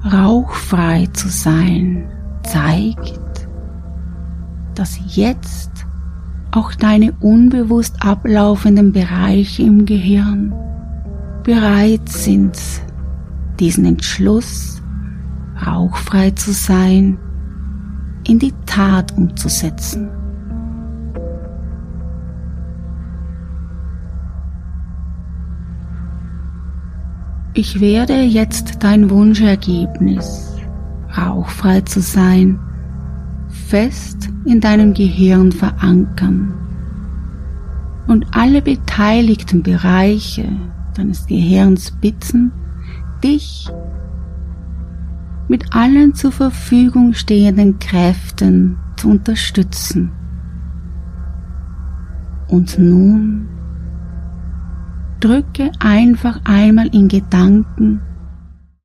rauchfrei zu sein zeigt, dass jetzt auch deine unbewusst ablaufenden Bereiche im Gehirn bereit sind, diesen Entschluss, rauchfrei zu sein, in die Tat umzusetzen. Ich werde jetzt dein Wunschergebnis, rauchfrei zu sein, fest in deinem Gehirn verankern und alle beteiligten Bereiche deines Gehirns bitten, dich mit allen zur Verfügung stehenden Kräften zu unterstützen. Und nun drücke einfach einmal in Gedanken